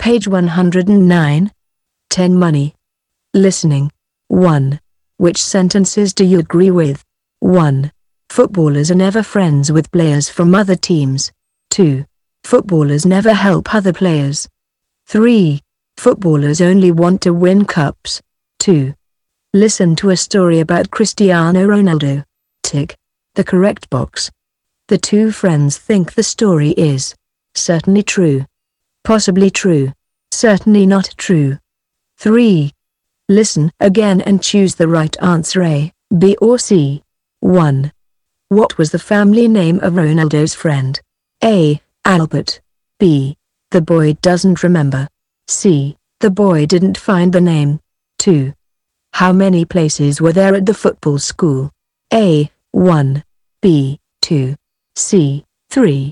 Page 109. 10 Money. Listening. 1. Which sentences do you agree with? 1. Footballers are never friends with players from other teams. 2. Footballers never help other players. 3. Footballers only want to win cups. 2. Listen to a story about Cristiano Ronaldo. Tick the correct box. The two friends think the story is certainly true, possibly true, certainly not true. 3. Listen again and choose the right answer A, B or C. 1. What was the family name of Ronaldo's friend? A. Albert. B. The boy doesn't remember. C. The boy didn't find the name. 2. How many places were there at the football school? A. 1. B. 2. C. 3.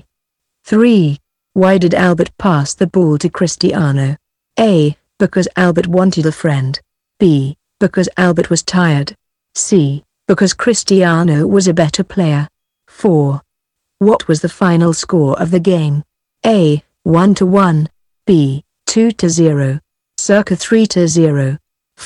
3. Why did Albert pass the ball to Cristiano? A. Because Albert wanted a friend. B. Because Albert was tired. C. Because Cristiano was a better player. 4. What was the final score of the game? A. 1-1. B. 2-0. Circa 3-0.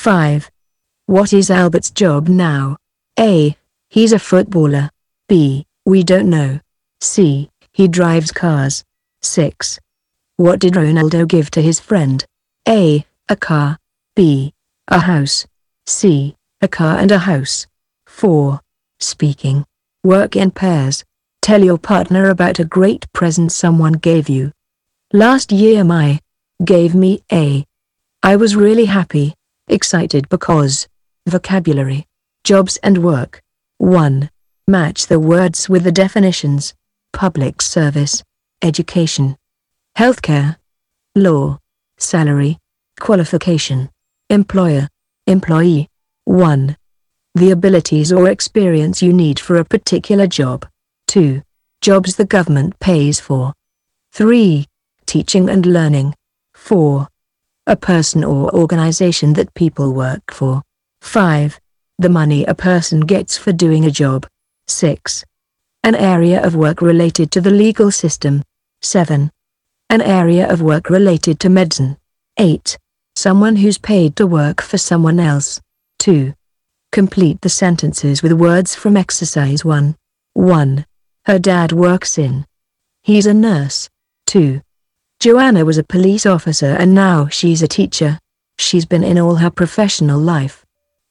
5. What is Albert's job now? A. He's a footballer. B. We don't know. C. He drives cars. 6. What did Ronaldo give to his friend? A. A car. B. A house. C. A car and a house. 4. Speaking. Work in pairs. Tell your partner about a great present someone gave you. Last year my gave me a. I was really happy, excited because. Vocabulary. Jobs and work. 1. Match the words with the definitions. Public service. Education. Healthcare. Law. Salary. Qualification. Employer. Employee. 1. The abilities or experience you need for a particular job. 2. Jobs the government pays for. 3. Teaching and learning. 4. A person or organization that people work for. 5. The money a person gets for doing a job. 6. An area of work related to the legal system. 7. An area of work related to medicine. 8. Someone who's paid to work for someone else. 2. Complete the sentences with words from exercise 1. 1. Her dad works in. He's a nurse. 2. Joanna was a police officer and now she's a teacher. She's been in all her professional life.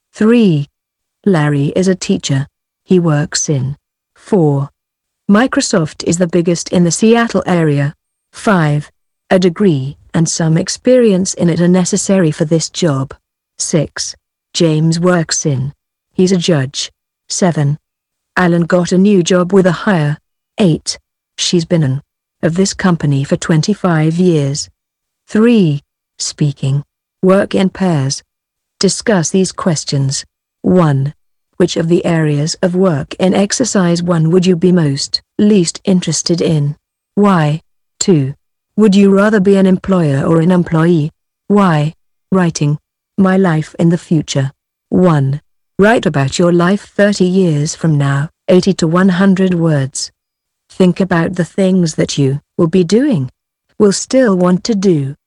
3. Larry is a teacher. He works in. 4. Microsoft is the biggest in the Seattle area. 5. A degree and some experience in it are necessary for this job. 6. James works in. He's a judge. 7. Alan got a new job with a hire. 8. She's been in. Of this company for 25 years. 3. Speaking. Work in pairs. Discuss these questions. 1. Which of the areas of work in exercise 1 would you be least interested in? Why? 2. Would you rather be an employer or an employee? Why? Writing. My life in the future. 1. Write about your life 30 years from now, 80 to 100 words. Think about the things that you will be doing, will still want to do,